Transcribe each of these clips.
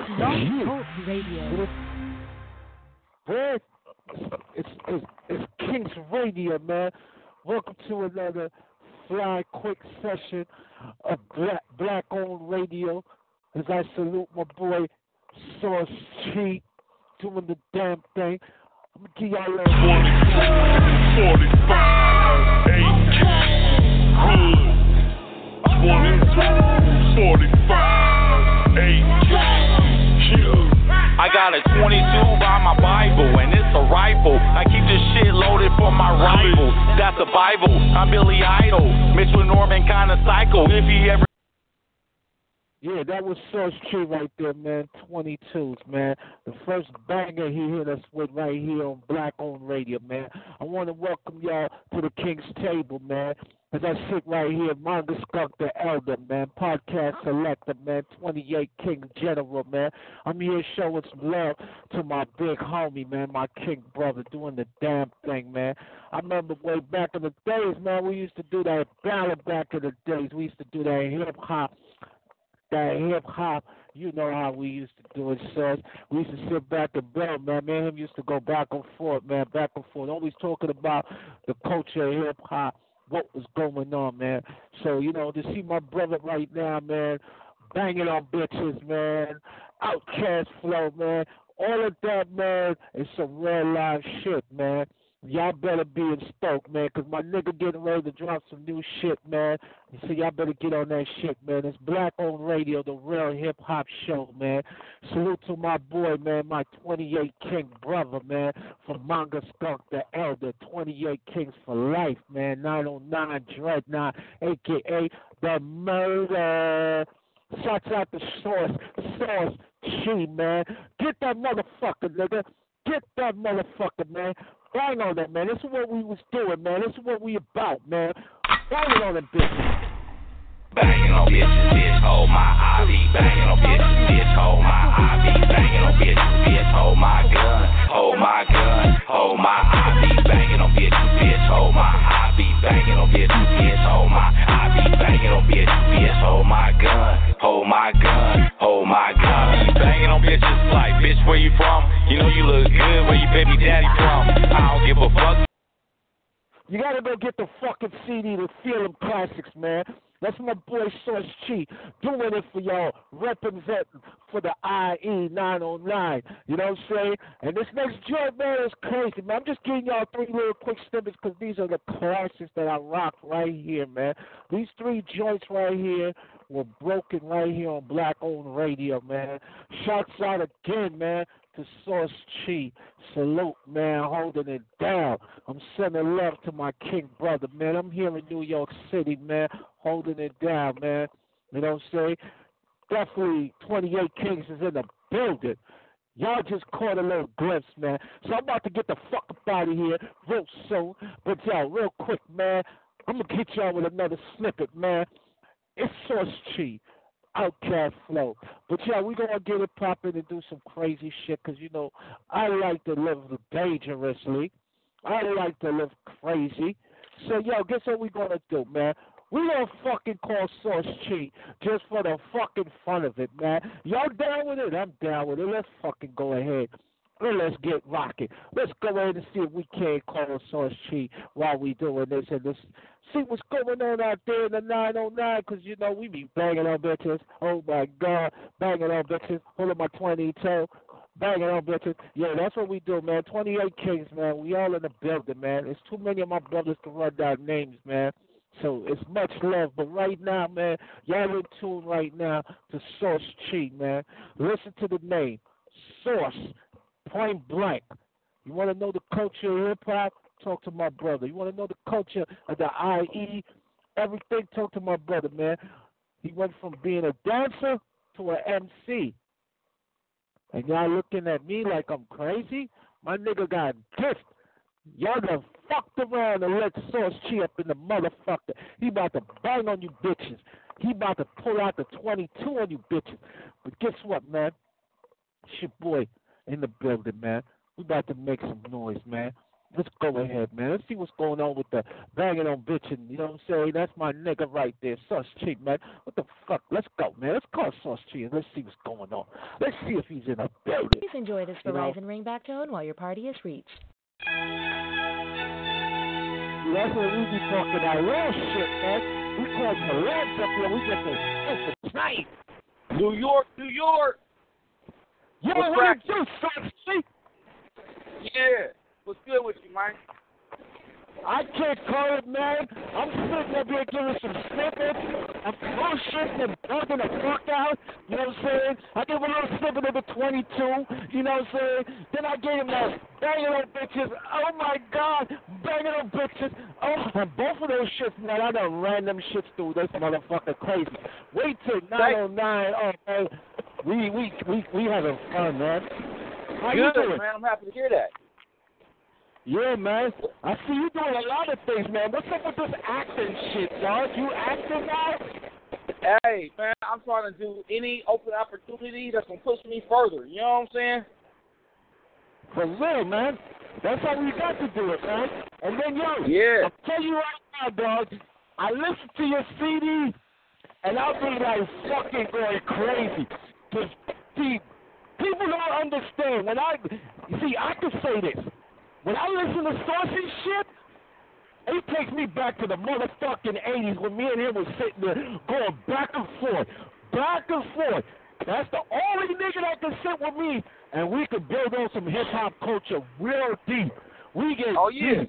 Blog Talk Radio. Hey, it's King's Radio, man. Welcome to another fly quick session of Black-owned radio. As I salute my boy Sauce Chi doing the damn thing. I'm gonna give y'all a 45, AK, hood, 22, 45, AK. I got a 22 by my Bible, and it's a rifle. I keep this shit loaded for my rival. That's the Bible. I'm Billy Idol. Mitch with Norman, kinda psycho. If he ever. Yeah, that was Sauce Chi right there, man. 22s, man. The first banger he hit us with right here on Black-owned radio, man. I want to welcome y'all to the King's Table, man. As I sit right here, Manga Skunk the Elder, man. Podcast Selector, man. 28 King General, man. I'm here showing some love to my big homie, man. My King brother doing the damn thing, man. I remember way back in the days, man, we used to do that ballad back in the days. We used to do that hip-hop. That hip-hop, you know how we used to do it, son. We used to sit back and build, man. Me and him used to go back and forth, man, back and forth. Always talking about the culture of hip-hop, what was going on, man. So, you know, to see my brother right now, man, banging on bitches, man, Outcast flow, man, all of that, man, is some real live shit, man. Y'all better be in Stoke, man, because my nigga getting ready to drop some new shit, man. So y'all better get on that shit, man. It's Black-owned radio, the real hip-hop show, man. Salute to my boy, man, my 28 King brother, man, from Manga Skunk the Elder, 28 Kings for life, man, 909 Dreadnought, a.k.a. The Murder. Shouts out to Sauce Chi, man. Get that motherfucker, nigga. Get that motherfucker, man. Bang on that, man. This is what we was doing, man. This is what we about, man. Banging on them bitches. Banging on bitches, bitch, hold my IV. Banging on bitches, bitch, hold my IV. Banging on bitches, bitch, hold my gun. Hold my gun, hold my IV. Banging on bitches, bitch, hold my IV. Banging on bitches, bitch, hold my IV. Banging on bitches, bitch, hold my gun. Hold my gun, hold my gun. Banging on bitches like, bitch, where you from? You know you look good, where you baby daddy from? I don't give a fuck. You gotta go get the fucking CD to feel them classics, man. That's my boy Sauce Chi doing it for y'all, representing for the IE 909. You know what I'm saying? And this next joint, man, is crazy, man. I'm just giving y'all 3 little quick snippets because these are the classics that I rock right here, man. These 3 joints right here were broken right here on Black-owned radio, man. Shouts out again, man, to Sauce Chi. Salute, man, holding it down. I'm sending love to my King brother, man. I'm here in New York City, man, holding it down, man. You know what I'm saying? Definitely 28 Kings is in the building. Y'all just caught a little glimpse, man. So I'm about to get the fuck up out of here real soon. But y'all, real quick, man, I'm going to hit y'all with another snippet, man. It's Sauce Chi. Outcast flow. But yeah, we're going to get it popping and do some crazy shit because, you know, I like to live dangerously. I like to live crazy. So, yo, guess what we're going to do, man? We're going to fucking call Sauce Chi just for the fucking fun of it, man. Y'all down with it? I'm down with it. Let's fucking go ahead. Let's get rocking. Let's go ahead and see if we can call Sauce Chi while we doing this and this. See what's going on out there in the 909 because, you know, we be banging on bitches. Oh, my God. Banging on bitches. Holding my 22. Banging on bitches. Yeah, that's what we do, man. 28 Kings, man. We all in the building, man. There's too many of my brothers to run down names, man. So it's much love. But right now, man, y'all in tune right now to Sauce Chi, man. Listen to the name. Sauce. Point blank. You want to know the culture of hip-hop? Talk to my brother. You want to know the culture of the IE? Everything? Talk to my brother, man. He went from being a dancer to an MC. And y'all looking at me like I'm crazy? My nigga got a gift. Y'all done fucked around and let Sauce Chi up in the motherfucker. He about to bang on you bitches. He about to pull out the 22 on you bitches. But guess what, man? It's your boy in the building, man. We about to make some noise, man. Let's go ahead, man. Let's see what's going on with the banging on bitching. You know what I'm saying? That's my nigga right there, Sauce Cheek, man. What the fuck? Let's go, man. Let's call Sauce Cheek and let's see what's going on. Let's see if he's in a building. Please enjoy this Verizon ringback tone while your party is reached. That's what we be talking that real shit, man. We call celebs up here. We get the tonight. New York, New York. Yo, What's what you do, Sauce Cheek? Yeah. What's good with you, man? I can't call it, man. I'm sitting up here giving some snippets. I'm bullshitting and bugging the fuck out. You know what I'm saying? I gave a little snippet of the 22. You know what I'm saying? Then I gave him that banging on bitches. Oh, my God. Banging on bitches. Oh, and both of those shits, man, I done ran them shits through this motherfucker crazy. Wait till 909. Oh, man. We having fun, man. How you doing? Man. I'm happy to hear that. Yeah, man. I see you doing a lot of things, man. What's up with this acting shit, dog? You acting now? Hey, man, I'm trying to do any open opportunity that's going to push me further. You know what I'm saying? For real, man. That's how we got to do it, man. And then, yo, yeah. I'll tell you right now, dog, I listen to your CD, and I'll be like fucking going crazy. Because, see, people don't understand. I can say this. When I listen to Saucy shit, it takes me back to the motherfucking 80s when me and him was sitting there going back and forth. Back and forth. That's the only nigga that can sit with me, and we could build on some hip-hop culture real deep. We get deep.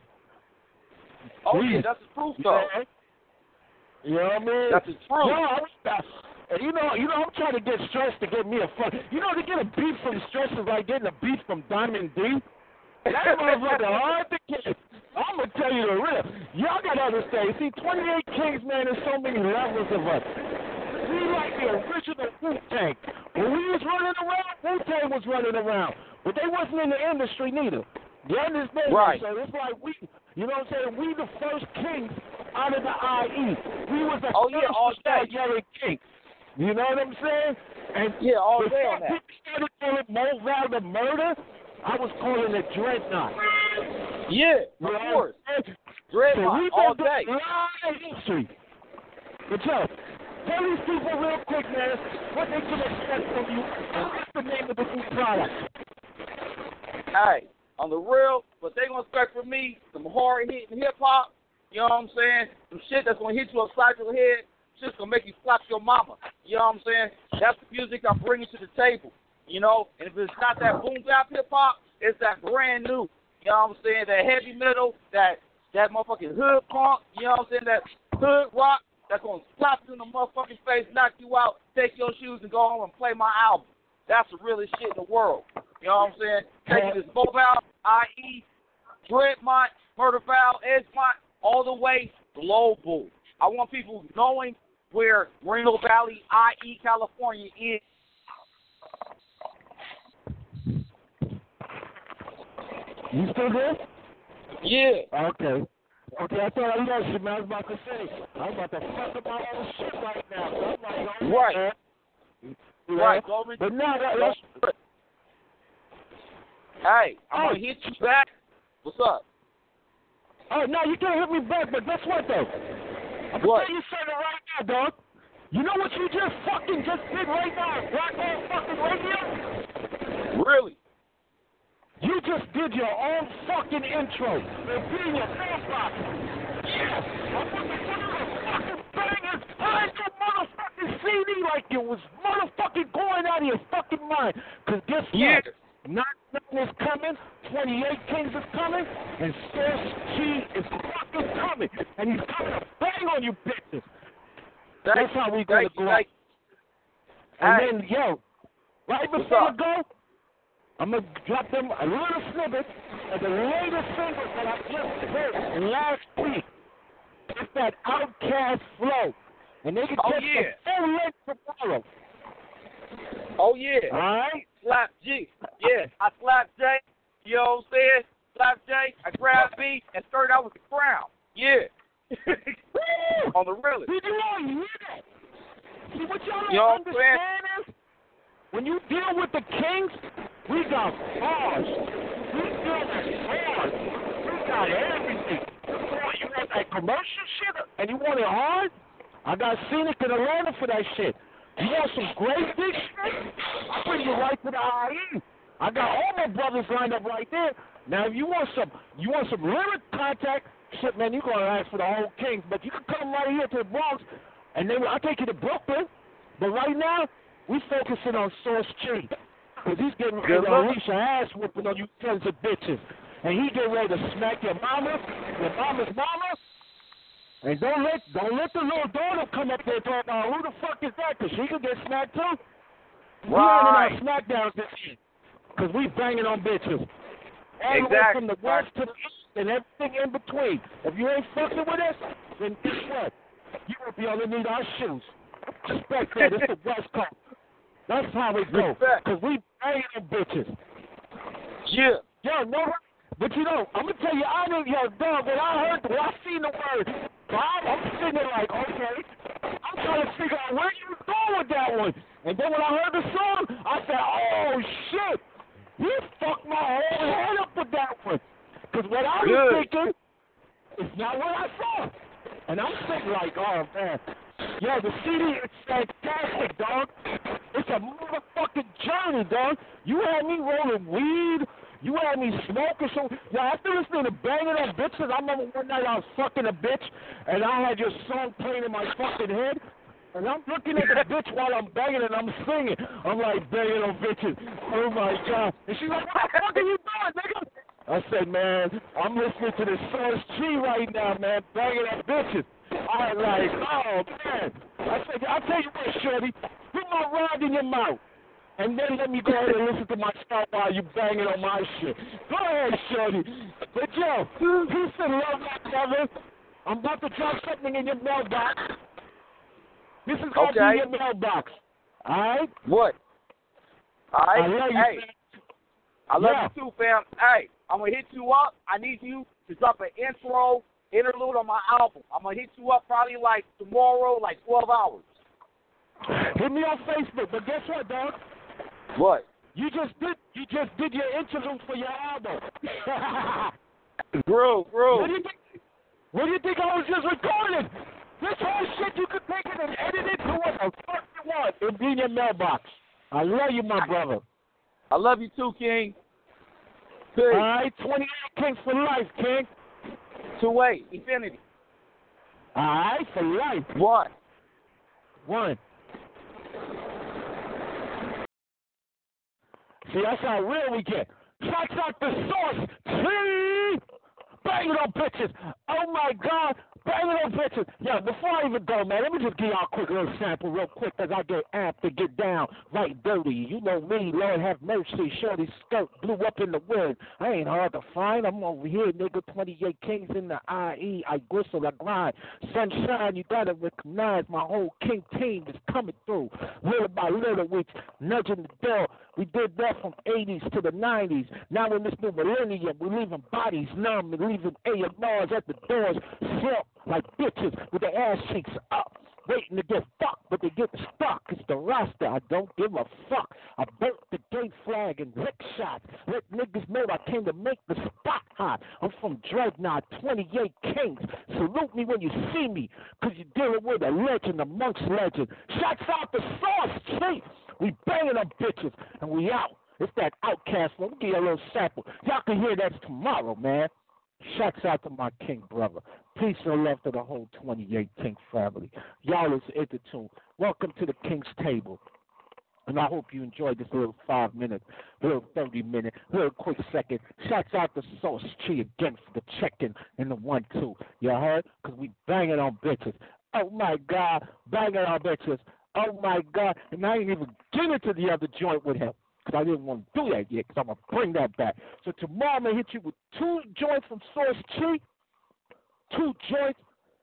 Yeah, that's the truth, though. You know what I mean? That's the truth. You know, I'm trying to get Stress to get me a fuck. You know, to get a beef from Stress is like getting a beef from Diamond D. That motherfucker hard to get. I'm going to tell you the real. Y'all got to understand. See, 28 Kings, man, there's so many levels of us. We like the original Wu-Tang. When we was running around, Wu-Tang was running around. But they wasn't in the industry neither. You understand? Right. So it's like we, you know what I'm saying? We the first Kings out of the IE. We was the first to start yelling Kings. You know what I'm saying? And yeah, all day on that. People started calling Moval the murder. I was calling it Dreadnought. Yeah, of course. Dreadnought, all day. History. But yo, tell these people real quick, man, what they can expect from you, and what's the name of the new product? Hey, on the real, what they gonna expect from me, some hard-hitting hip-hop, you know what I'm saying? Some shit that's gonna hit you upside your head, shit's gonna make you slap your mama. You know what I'm saying? That's the music I'm bringing to the table. You know, and if it's not that boom bap hip hop, it's that brand new. You know what I'm saying? That heavy metal, that motherfucking hood punk. You know what I'm saying? That hood rock that's gonna slap you in the motherfucking face, knock you out, take your shoes, and go home and play my album. That's the realest shit in the world. You know what I'm saying? Taking this Mobile, IE, Dreadmont, Murderfowl, Edgemont, all the way global. I want people knowing where Reno Valley, IE, California is. You still there? Yeah. Okay, I thought I lost you, man. I was about to say, I'm about to fuck up my own shit right now. So I'm like, right. Man. Right. But no, that's... Hey, I'm going to hit you back. What's up? Oh, no, you can't hit me back, but guess what, though? I'm going to tell you something right now, dog. You know what you just did right now? Rock on fucking radio? Really? You just did your own fucking intro. And being your mailbox. Yes! I want to put the fucking bangers behind your motherfucking CD like it was motherfucking going out of your fucking mind. Because guess what? Not Nothing is coming. 28 Kings is coming. And Sauce G is fucking coming. And he's coming to bang on you bitches. That's how we gonna go out. And then, yo, right before I go, I'm going to drop them a little snippet of the latest single that I just heard last week. It's that Outkast flow. And they can take the full length tomorrow. Oh, yeah. All right? Slap G. Yeah, I slap J. You know what I'm saying? Slap J. I grab B and start out with the crown. Yeah. On the realest. Did you all hear that? See, what y'all don't understand is, when you deal with the Kings, we got bars. We deal with bars. We got everything. You want that commercial shit and you want it hard? I got Scenic in Atlanta for that shit. You want some great big shit? I'll bring you right to the IE. I got all my brothers lined up right there. Now, if you want some lyric contact, shit, man, you're going to ask for the whole Kings. But you can come right here to the Bronx, and then I'll take you to Brooklyn. But right now, we focusing on Source G. Because he's getting ready to unleash an ass whooping on you sons of bitches. And he getting ready to smack your mama's mama. And don't let the little daughter come up there and talk about who the fuck is that, because she could get smacked too. Right. We running our SmackDowns this year, because we banging on bitches. All the way from the west to the east and everything in between. If you ain't fucking with us, then guess what? You won't be able to need our shoes. Respect that. It's the West Coast. That's how it goes. Because we banging on bitches. Yeah. Yo, no, but you know, I'm going to tell you, dog, when I seen the word, I'm sitting there like, okay, I'm trying to figure out where you was going with that one. And then when I heard the song, I said, oh, shit. You fucked my whole head up with that one. Because what I was thinking is not what I saw. And I'm thinking like, oh, man. Yo, the CD is fantastic, dog. It's a motherfucking journey, dog. You had me rolling weed. You had me smoking. So, after listening to Banging on Bitches, I remember one night I was fucking a bitch, and I had your song playing in my fucking head. And I'm looking at the bitch while I'm banging and I'm singing. I'm like, banging on bitches. Oh, my God. And she's like, what the fuck are you doing, nigga? I said, man, I'm listening to the Source G right now, man, banging on bitches. I was like, oh, man. I said, I'll tell you what, shorty, put my rod in your mouth. And then let me go ahead and listen to my stuff while you banging on my shit. Go ahead, shorty. But, yo, peace and love, my brother. I'm about to drop something in your mailbox. This is going to be your mailbox. All right? What? All right. I love you, hey, I love you too, fam. Hey, I'm going to hit you up. I need you to drop an interlude on my album. I'm going to hit you up probably like tomorrow, like 12 hours. Hit me on Facebook, but guess what, dog? What? You just did your interlude for your album. Bro. What do you think I was just recording? This whole shit, you could take it and edit it to what the fuck you want. It'll be in your mailbox. I love you, my brother. I love you too, King. Peace. All right, 28 Kings for life, King. 2-8, infinity. All right, for life. 1. See, that's how real we get. Shots out the Source. See? Banging on bitches. Oh, my God. Banging on bitches. Yeah, before I even go, man, let me just give y'all a quick little sample real quick as I get amped to get down right dirty. You know me, Lord have mercy. Shorty's skirt blew up in the wind. I ain't hard to find. I'm over here, nigga. 28 Kings in the IE. I gristle, I grind. Sunshine, you gotta recognize my whole King team is coming through. Little by little, we nudging the door. We did that from 80s to the 90s. Now in this new millennium, we're leaving bodies numb and leaving A&Rs at the doors, slumped like bitches with their ass cheeks up, waiting to get fucked, but they get stuck. It's the roster. I don't give a fuck. I burnt the gay flag and lick shots. Let niggas know I came to make the spot hot. I'm from Dreadnought, 28 Kings. Salute me when you see me, because you're dealing with a legend amongst legends. Shots out the Source, chief. We banging on bitches, and we out. It's that Outcast. Let me give you a little sample. Y'all can hear that tomorrow, man. Shouts out to my King brother. Peace and love to the whole 28 King family. Y'all is Intertune. Welcome to the King's Table. And I hope you enjoyed this little 5-minute, little 30-minute, little quick second. Shouts out to Source Chi again for the check-in and the 1-2. You heard? Because we banging on bitches. Oh, my God. Banging on bitches. Oh, my God. And I ain't even get into the other joint with him, because I didn't want to do that yet, because I'm going to bring that back. So tomorrow I'm going to hit you with 2 joints from Source Chi, 2 joints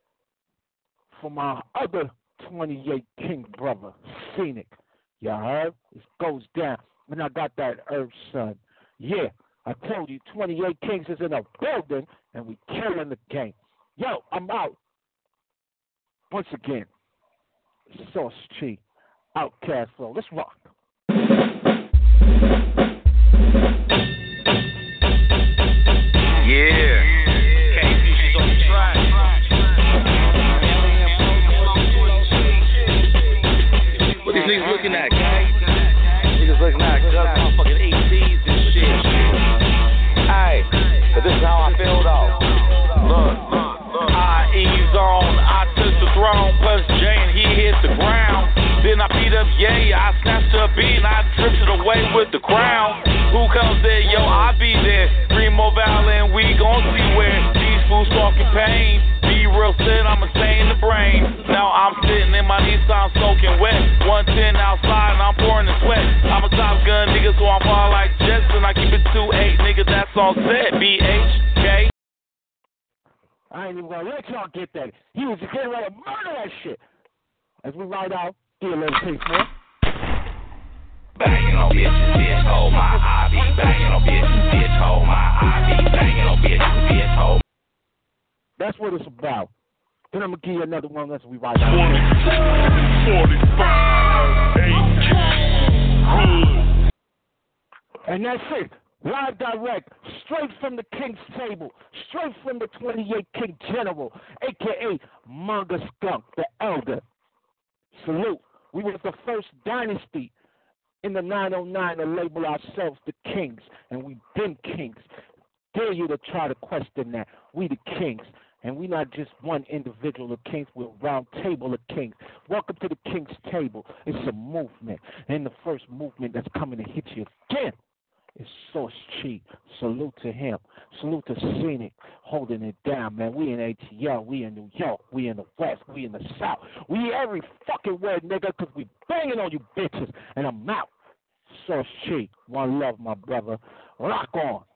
from my other 28 King brother, Scenic. You heard? It goes down. And I got that Earth Son. Yeah, I told you 28 Kings is in a building, and we killing the game. Yo, I'm out. Once again, Source Chi, Outcast Flow. Let's rock. Yeah. got guts, motherfucking ATs and shit. Hey, but this is how I feel though. Look, IE's on, I took the throne, plus Jay and he hit the ground. Then I beat up Ye, I snatched a beat and I drifted away with the crown. Who comes there? Yo, I be there. Remo Valley and we gon' see where these fools talking pain. Be real sit, I'm insane the brain. Now I'm sitting in my Nissan soaking wet. 110 outside and I'm pouring the sweat. I'm a Top Gun nigga, so I'm far like Jetson. I keep it 2-8, nigga, that's on set. BHK. I ain't even gonna let y'all get that. He was getting ready to murder that shit. As we ride out, get a little taste more. Banging on bitches, bitch, hold my IV. Banging on bitches, bitch, hold my IV. Banging on bitches, bitch, hold. That's what it's about. Then I'm gonna give you another one as we ride out. 45, 8, and that's it. Live direct, straight from the King's table, straight from the 28 King General, a.k.a. Manga Skunk, the Elder. Salute. We were the first dynasty in the 909 to label ourselves the Kings, and we've been kings. Dare you to try to question that. We the kings, and we not just one individual of kings, we're a round table of kings. Welcome to the King's table. It's a movement, and the first movement that's coming to hit you again is Source Chi. Salute to him. Salute to Scenic, holding it down, man. We in ATL, we in New York, we in the West, we in the South. We every fucking word, nigga, because we banging on you bitches. And I'm out. Source Chi. One love, my brother. Rock on.